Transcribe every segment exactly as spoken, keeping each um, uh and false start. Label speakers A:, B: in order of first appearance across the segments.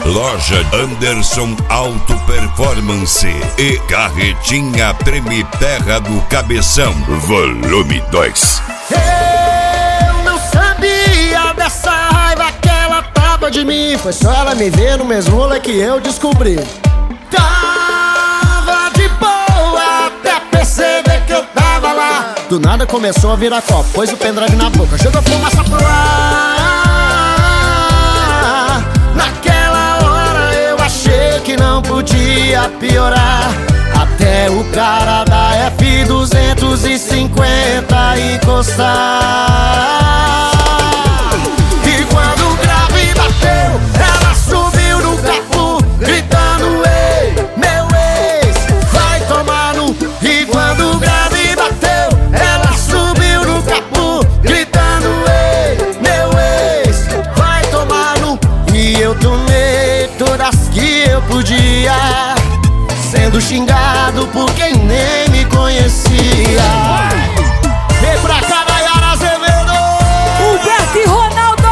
A: Loja Anderson Auto Performance e Carretinha Treme Terra do Cabeção, volume dois.
B: Eu não sabia dessa raiva que ela tava de mim. Foi só ela me ver no mesmo rolê que eu descobri. Tava de boa até perceber que eu tava lá. Do nada começou a virar copo, pôs o pendrive na boca, jogou fumaça pro ar. Naquela hora eu achei que não podia piorar, até o cara da F duzentos e cinquenta encostar. E quando o grave bateu, ela subiu no capô, gritando: ei, meu ex, vai tomar no... E quando o grave bateu, ela subiu no capô, gritando: ei, meu ex, vai tomar no... E eu tomei todas que eu podia, sendo xingado por quem nem me conhecia. Vem pra cá, Nayara Azevedo,
C: Humberto e Ronaldo.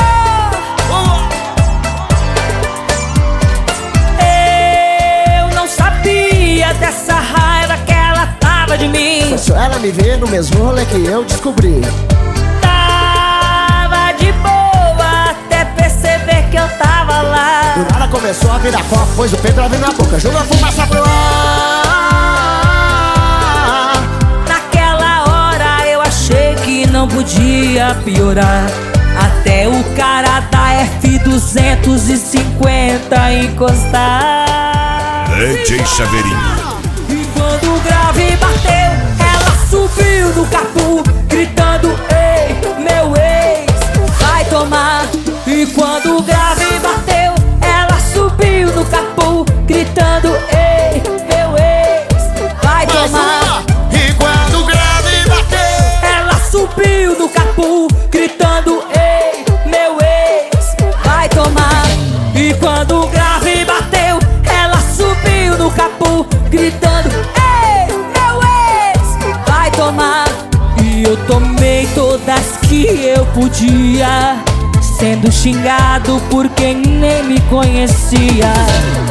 C: Eu não sabia dessa raiva que ela tava de mim.
B: foi só ela me ver no mesmo rolê que eu descobri.
C: Tava de boa até perceber que eu tava lá.
B: Do nada começou a virar copo, pôs o pendrive na boca, jogou a fumaça pro ar.
C: Naquela hora eu achei que não podia piorar, até o cara da F duzentos e cinquenta encostar.
A: D J Chaveirinho.
C: E quando o grave bateu, ela subiu no capô, gritando: ei, meu ex, vai tomar. E quando o grave bateu, ela subiu no capô, gritando: ei, meu ex, vai tomar.
B: E quando o grave bateu,
C: Ela subiu no capô, gritando: ei, meu ex, vai tomar. E quando o grave bateu, ela subiu no capô, gritando: ei, meu ex, vai tomar. E eu tomei todas que eu podia, sendo xingado por quem nem me conhecia.